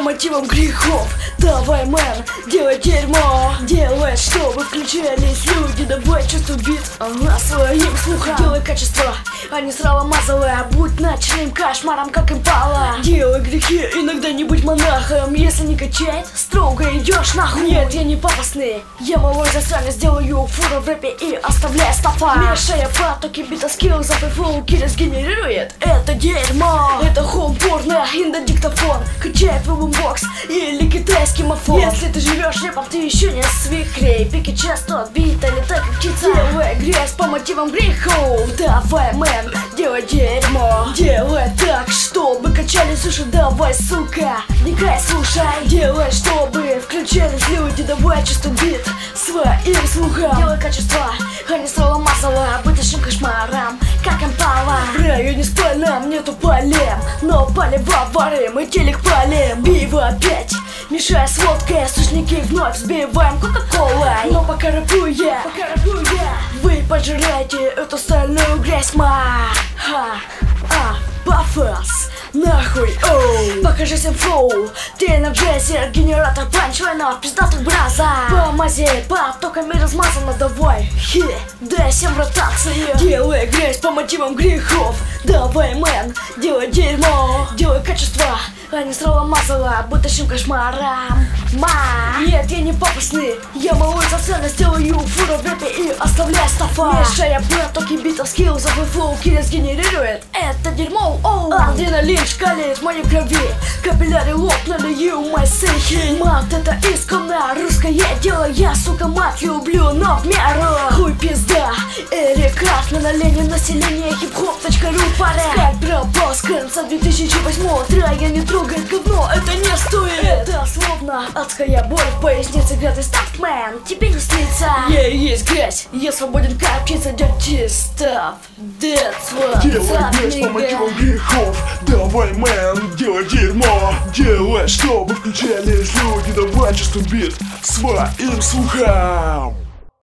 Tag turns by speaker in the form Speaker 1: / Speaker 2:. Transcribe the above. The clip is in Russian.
Speaker 1: мотивам грехов. Давай, мэн, делай дерьмо. Делай, чтобы включались люди. Давай часто бит своим слухом. Делай качество, а не срало мазовое. Будь ночным кошмаром, как импала. Делай грехи, иногда не будь монахом. Если не качает, строго идешь нахуй. Нет, я не пафосный, я малой засранец. Сделаю фуру в рэпе и оставляю стопа. Мешая потоки бита, скилл за флоу киллерс генерирует это дерьмо. Это хоум порно, индодиктофон. Качает в бумбокс или китайский мафон. Если ты живешь рэпом, ты еще не свихрей. Пики часто бита, летай как птица. Делай грязь по мотивам грехов. Давай, мэн, делай дерьмо. Делай так, чтобы качались уши. Давай, сука, вникай, слушай. Делай, чтобы включались люди. Давай чисто бит своим слухом. Делай качество, а не срало масло. Быть большим кошмаром, как импала. В районе спальном нету полем, но полево варим и телек палим. Пиво опять, мешая с водкой. Сушники вновь взбиваем кока-колой. Но пока рэпую я, вы пожираете эту стальную грязь. Пафос, нахуй, оу. Покажи всем флоу, ты энерджайзер, генератор панчлайнов, пиздатых браза. Помази потоками размазано, давай, дай всем ротации. Делай грязь по мотивам грехов. Давай, мэн, делай дерьмо. Делай качество, а не срало масло. Будь таким кошмаром. Нет, я не пафосный, я малой засранец. Сделаю фуру в рэпе и оставляю стопа. Мешая потоки битов, скилл за флоу киллерс генерирует это дерьмо. Адреналин шкалит в моей крови, капилляры лопнули, you my say. Мат, это исконно русское дело. Я, сука, мат люблю, но в меру. Хуй пизда, Эрик Крафтман, олени население, хип-хоп.ру паре. Скайп пропал с конца 2008-го. Трая не трогает говно, это не стоит. Это словно адская боль в пояснице. Грязный стаффмен, тебе не снится. Я и есть грязь, я свободен как птица. Dirty stuff, that's what.
Speaker 2: Делай грязь по мотивам грехов. Давай, мэн, делай дерьмо. Делай, чтобы включались люди. Давай чисто бит своим слухам.